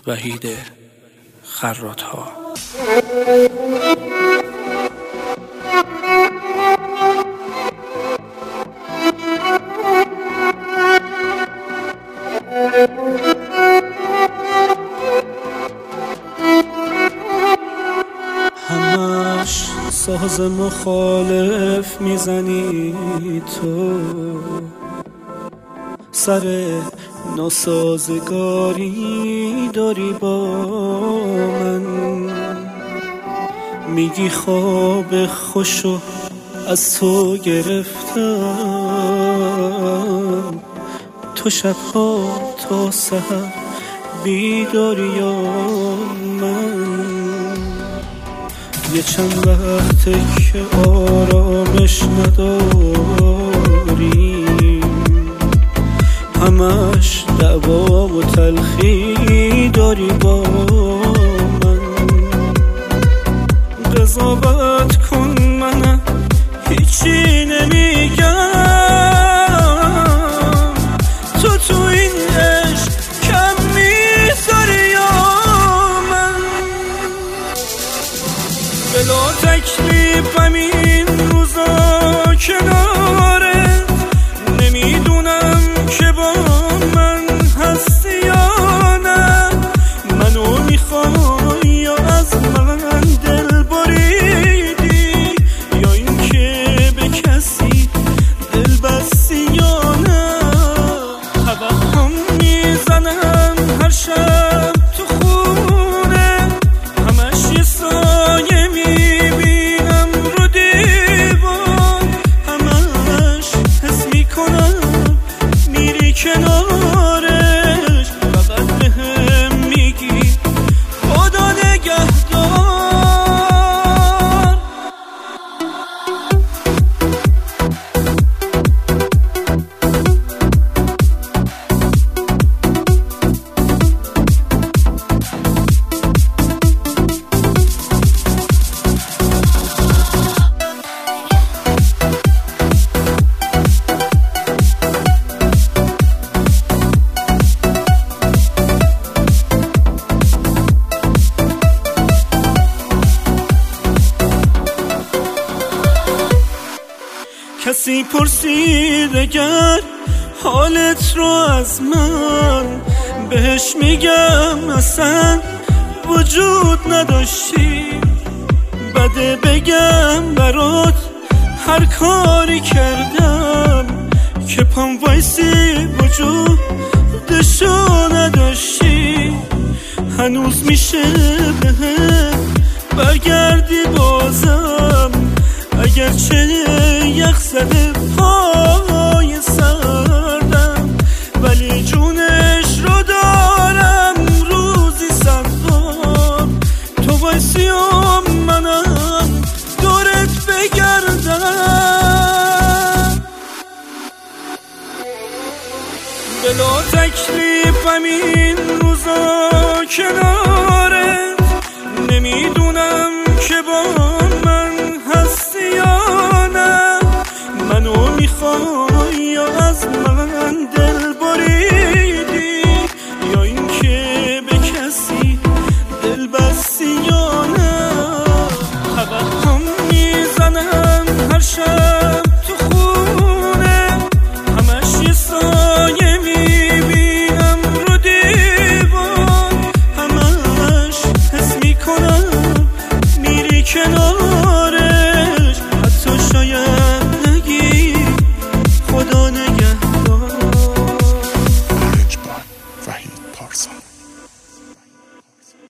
وحید خراط‌ها. همش ساز مخالف میزنی تو، سر ناسازگاری داری با من، میگی خواب خوشو از تو گرفتم، تو شبها تا سحر بیداری یا من. یه چند وقته که آرامش نداری، همش دعوا و تلخی داری با من. قضاوت کن منم هیچی نمیگم، تو این عشق کم میذاری یا من. بلا تکلیفم این روزا کنارت، نمیدونم که با من هستی یا نه. منو میخوای یا از من دل بریدی، یا اینکه به کسی دل بستی یا نه. توهم میزنم هر شب تو خونه، همش یه سایه میبینم رو دیوار، همش حس میکنم میری کنارش، فقط بهم میگی خدا نگهدار. کسی پرسید اگر حالت رو از من، بهش میگم اصلا وجود نداشتی. بده بگم برات هر کاری کردم که پام وایسی وجودشو نداشتی. هنوز میشه بهم برگردی بازم، اگرچه یخ زده پای سردم، ولی جونش رو دارم روزی 100 بار. تو وایسی و منم دورت بگردم. بلا تکلیفم این روزا کنار